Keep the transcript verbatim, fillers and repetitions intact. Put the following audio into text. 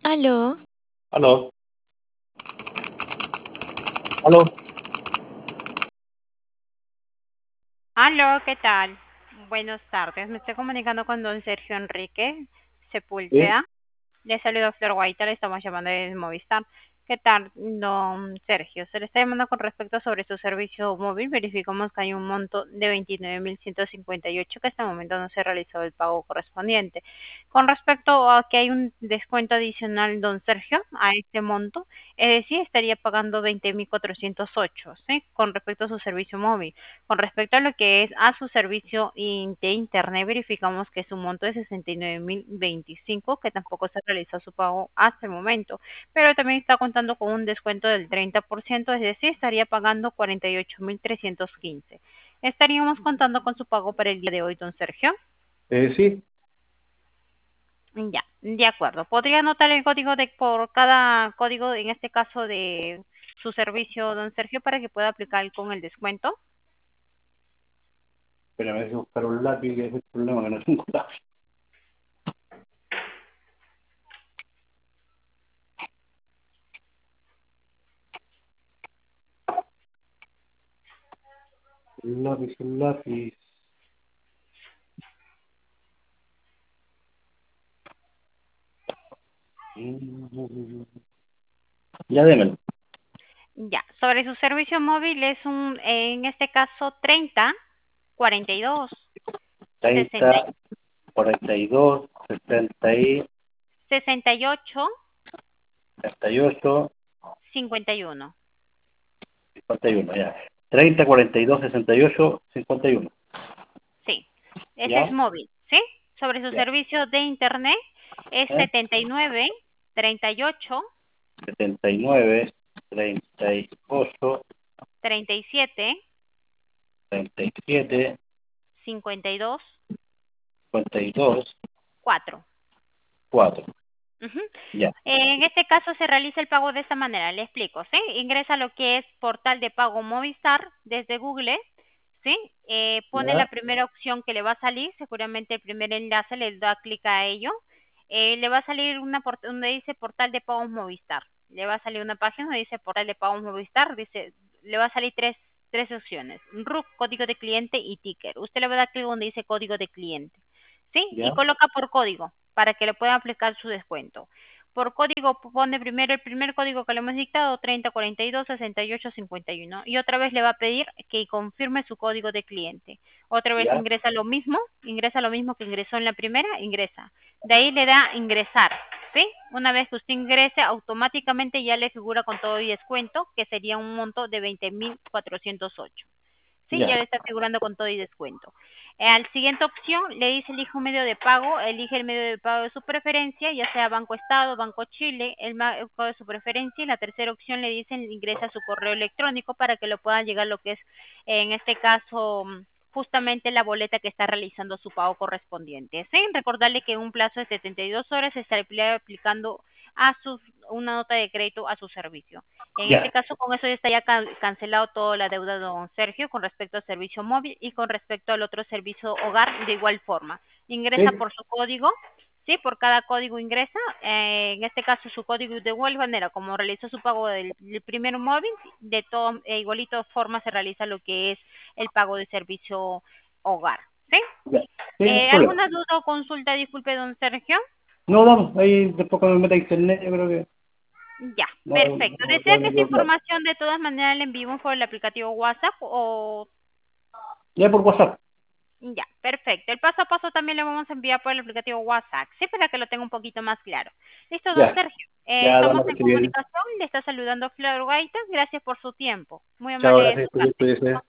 Aló, Aló, aló, Aló, ¿qué tal? Buenas tardes. Me estoy comunicando con don Sergio Enrique sí, Sepúlveda. Le saludo Flor Guaita, le estamos llamando desde Movistar. ¿Qué tal, don Sergio? Se le está llamando con respecto sobre su servicio móvil. Verificamos que hay un monto de veintinueve mil ciento cincuenta y ocho que hasta el momento no se ha realizado el pago correspondiente. Con respecto a que hay un descuento adicional, don Sergio, a este monto, es decir, estaría pagando veinte mil cuatrocientos ocho, ¿sí? Con respecto a su servicio móvil. Con respecto a lo que es a su servicio in- de internet, verificamos que su monto es sesenta y nueve mil veinticinco, que tampoco se realizó su pago hasta el momento, pero también está contando con un descuento del treinta por ciento, es decir, estaría pagando cuarenta y ocho mil trescientos quince. Estaríamos contando con su pago para el día de hoy, don Sergio. eh, sí, Ya, de acuerdo. ¿Podría anotar el código de por cada código, en este caso de su servicio, don Sergio, para que pueda aplicar con el descuento? espérame, hay que buscar un lápiz, que es el problema, que no tengo lápiz. Un lápiz, un lápiz. Mm, Ya démelo. Ya, sobre su servicio móvil es un, en este caso, treinta, cuarenta y dos, sesenta, treinta, cuarenta y dos, setenta y, sesenta y ocho, treinta y ocho, cincuenta y uno. cincuenta y uno, ya. treinta, cuarenta y dos, sesenta y ocho, cincuenta y uno. Sí, ese es ¿Ya? móvil, ¿sí? Sobre su Ya. servicio de internet es ¿Eh? setenta y nueve, treinta y ocho, setenta y nueve, treinta y ocho, treinta y siete, treinta y siete, cincuenta y dos, cincuenta y dos, cuatro. cuatro. Ujú. Ya. En este caso se realiza el pago de esta manera, le explico, ¿sí? Ingresa lo que es portal de pago Movistar desde Google, ¿sí? Eh, pone la ¿Ya? primera opción que le va a salir, seguramente el primer enlace, le da clic a ello. Eh, le va a salir una port- donde dice portal de pagos Movistar. Le va a salir una página donde dice portal de pagos Movistar, dice, le va a salir tres, tres opciones, R U C, código de cliente y ticker. Usted le va a dar clic donde dice código de cliente, ¿sí? Y ¿Ya? coloca por código para que le pueda aplicar su descuento. Por código pone primero el primer código que le hemos dictado, treinta, cuarenta y dos, sesenta y ocho, cincuenta y uno. Y otra vez le va a pedir que confirme su código de cliente. Otra vez ¿Ya? ingresa lo mismo, ingresa lo mismo que ingresó en la primera, ingresa. De ahí le da ingresar, ¿sí? Una vez que usted ingrese, automáticamente ya le figura con todo y descuento, que sería un monto de veinte mil cuatrocientos ocho. Sí, ya Ya. le está figurando con todo y descuento. Eh, al siguiente opción le dice elige un medio de pago, elige el medio de pago de su preferencia, ya sea Banco Estado, Banco Chile, el banco de su preferencia, y la tercera opción le dicen ingresa su correo electrónico para que lo pueda llegar lo que es, eh, en este caso, mm, justamente la boleta que está realizando su pago correspondiente. Sí, recordarle que en un plazo de setenta y dos horas se estaría aplicando a sus, una nota de crédito a su servicio. En este Ya. caso, con eso ya estaría can- cancelado toda la deuda de don Sergio con respecto al servicio móvil y con respecto al otro servicio hogar de igual forma. Ingresa ¿Sí? por su código, ¿sí? Por cada código ingresa. Eh, en este caso, su código de igual manera, como realizó su pago del, del primer móvil, de todo, e igualito forma se realiza lo que es el pago de servicio hogar, ¿sí? Ya. Sí, no hay Eh, problema. ¿alguna duda o consulta? Disculpe, don Sergio. No, vamos, ahí después cuando me meta a internet, yo creo que Ya, no, perfecto. no, ¿Desea no que me esta quedó claro. información de todas maneras le enviemos por el aplicativo WhatsApp o...? Ya por WhatsApp. Ya, perfecto. El paso a paso también le vamos a enviar por el aplicativo WhatsApp, sí, para que lo tenga un poquito más claro. Listo, don Ya, Sergio. Eh, ya, estamos dama, que en esté bien. comunicación. Le está saludando Flor Gaita. Gracias por su tiempo. Muy Chao, amable de gracias, su parte. cuídese.